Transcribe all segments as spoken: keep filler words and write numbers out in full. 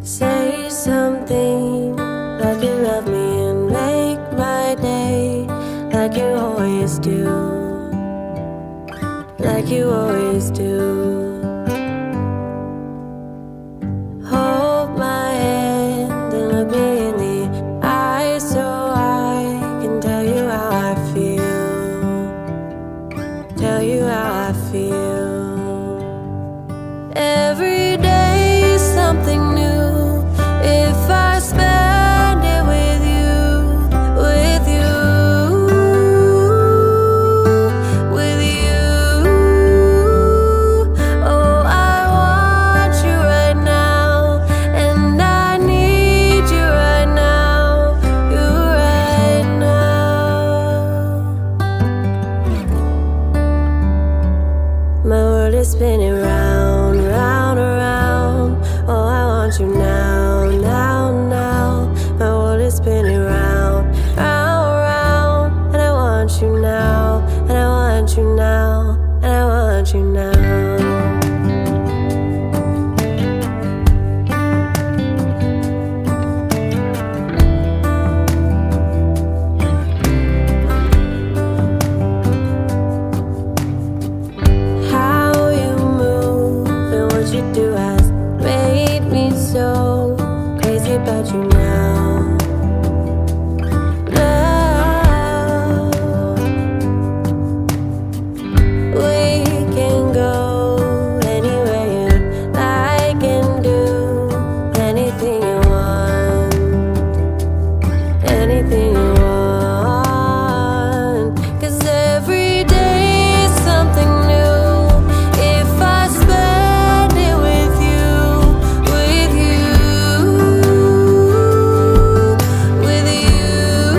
Say something like you love me and make my day, like you always do, like you always do. Hold my hand and look me in the eye so I can tell you how I feel, tell you how I feel. Every day something new. If I spend it with you, with you, with you. Oh, I want you right now, and I need you right now, you right now. My world is spinning round, round, around. Oh, I want you now. Spinning round, round, round, and I want you now, and I want you now, and I want you now. How you move and what you do has made me so crazy about you now. Anything you want, 'cause every day is something new. If I spend it with you, with you, with you.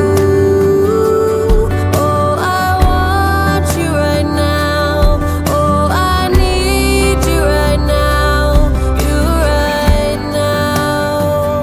Oh, I want you right now. Oh, I need you right now, you right now.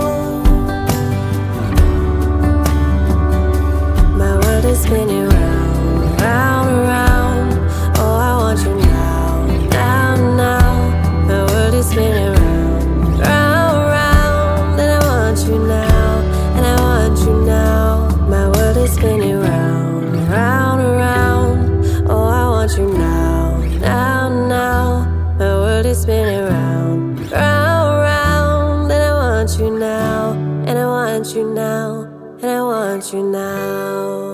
Spinning round, round, round. Oh, I want you now, now, now. My world is spinning round, round, round. And I want you now, and I want you now. My world is spinning round, round, round. Oh, I want you now, now, now. My world is spinning round, round, round. And I want you now, and I want you now, and I want you now.